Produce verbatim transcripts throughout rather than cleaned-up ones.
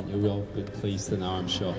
you will be pleased to know, I'm sure.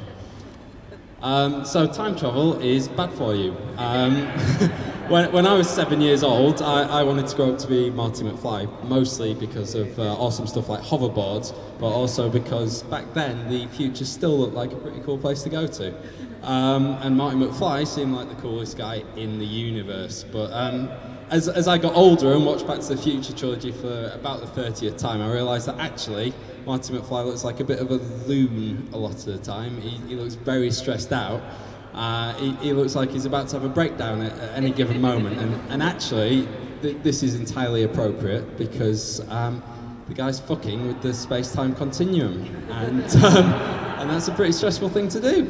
Um, so time travel is bad for you. Um, when, when I was seven years old, I, I wanted to grow up to be Marty McFly, mostly because of uh, awesome stuff like hoverboards, but also because back then the future still looked like a pretty cool place to go to. Um, and Marty McFly seemed like the coolest guy in the universe. But um, as, as I got older and watched Back to the Future trilogy for about the thirtieth time, I realised that actually Marty McFly looks like a bit of a loon a lot of the time. He, he looks very stressed out. Uh, he, he looks like he's about to have a breakdown at, at any given moment. And, and actually, th this is entirely appropriate because um, the guy's fucking with the space-time continuum. And, um, and that's a pretty stressful thing to do.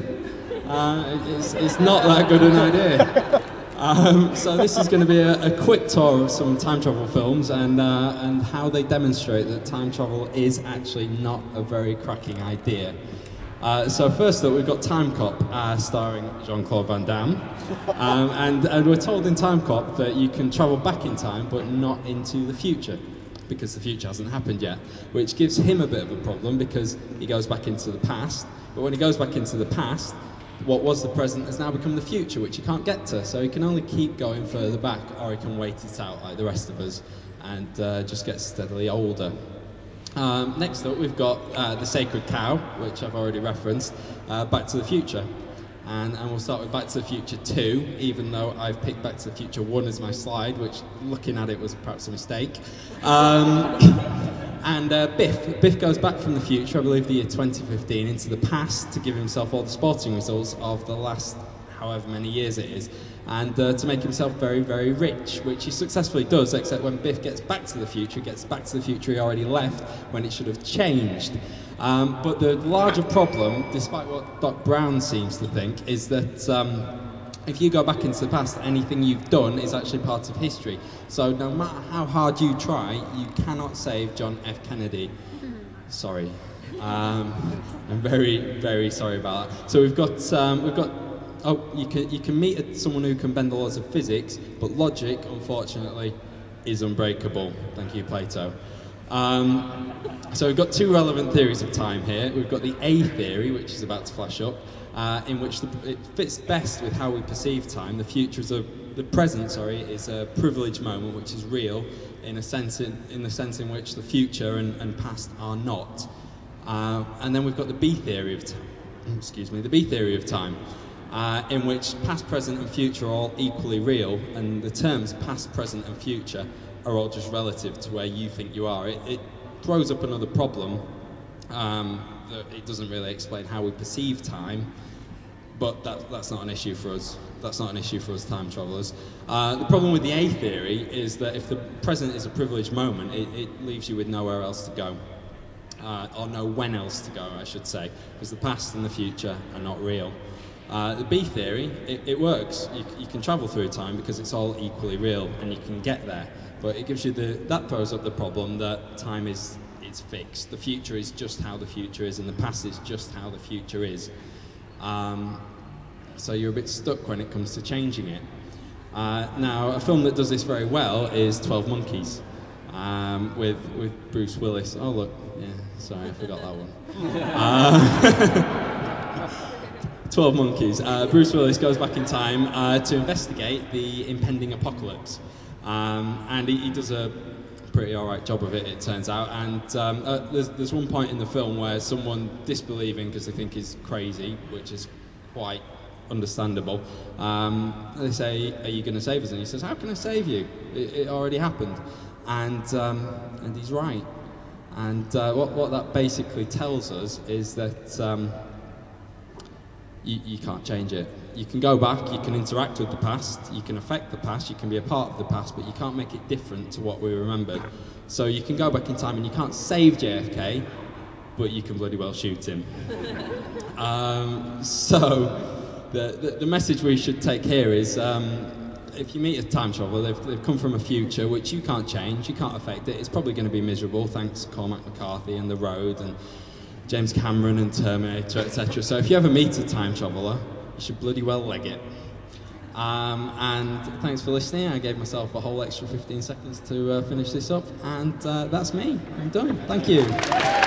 Uh, it's, it's not that good an idea. Um, so this is going to be a, a quick tour of some time travel films and, uh, and how they demonstrate that time travel is actually not a very cracking idea. Uh, so first up, we've got Time Cop, uh, starring Jean-Claude Van Damme. Um, and, and we're told in Time Cop that you can travel back in time, but not into the future, because the future hasn't happened yet, which gives him a bit of a problem because he goes back into the past. But when he goes back into the past, what was the present has now become the future, which he can't get to, so he can only keep going further back, or he can wait it out like the rest of us and uh, just get steadily older. Um, next up, we've got uh, The Sacred Cow, which I've already referenced, uh, Back to the Future. And, and we'll start with Back to the Future two, even though I've picked Back to the Future one as my slide, which, looking at it, was perhaps a mistake. Um, And uh, Biff. Biff goes back from the future, I believe the year twenty fifteen, into the past to give himself all the sporting results of the last however many years it is, and uh, to make himself very, very rich, which he successfully does, except when Biff gets back to the future, gets back to the future he already left, when it should have changed. Um, but the larger problem, despite what Doc Brown seems to think, is that um, if you go back into the past, anything you've done is actually part of history. So no matter how hard you try, you cannot save John F. Kennedy. Sorry. Um, I'm very, very sorry about that. So we've got, um, we've got. Oh, you can you can meet someone who can bend the laws of physics, but logic, unfortunately, is unbreakable. Thank you, Plato. Um, so we've got two relevant theories of time here. We've got the A theory, which is about to flash up, uh, in which the, it fits best with how we perceive time. The future is a, the present, sorry, is a privileged moment, which is real, in a sense, in, in the sense in which the future and, and past are not. Uh, and then we've got the B theory of time. Excuse me, the B theory of time. Uh, in which past, present and future are all equally real, and the terms past, present and future are all just relative to where you think you are. It, it throws up another problem. Um, that it doesn't really explain how we perceive time, but that, that's not an issue for us. That's not an issue for us time travellers. Uh, the problem with the A theory is that if the present is a privileged moment, it, it leaves you with nowhere else to go. Uh, or no when else to go, I should say, because the past and the future are not real. Uh, the B theory, it, it works. You, you can travel through time because it's all equally real and you can get there. But it gives you the, that throws up the problem that time is it's fixed. The future is just how the future is and the past is just how the future is. Um, so you're a bit stuck when it comes to changing it. Uh, now, a film that does this very well is twelve Monkeys um, with, with Bruce Willis. Oh look, yeah, sorry, I forgot that one. Uh, twelve Monkeys. Uh, Bruce Willis goes back in time uh, to investigate the impending apocalypse. Um, and he, he does a pretty alright job of it, it turns out. And um, uh, there's, there's one point in the film where someone disbelieving because they think he's crazy, which is quite understandable, um, they say, are you going to save us? And he says, how can I save you? It, it already happened. And, um, and he's right. And uh, what, what that basically tells us is that um, You, you can't change it. You can go back, you can interact with the past, you can affect the past, you can be a part of the past, but you can't make it different to what we remembered. So you can go back in time and you can't save J F K, but you can bloody well shoot him. um, so the, the, the message we should take here is, um, if you meet a time traveller, they've, they've come from a future which you can't change, you can't affect it, it's probably going to be miserable, thanks to Cormac McCarthy and The Road and James Cameron and Terminator, et cetera. So if you ever meet a time traveller, you should bloody well leg it. Um, and thanks for listening. I gave myself a whole extra fifteen seconds to uh, finish this up, and uh, that's me. I'm done. Thank you.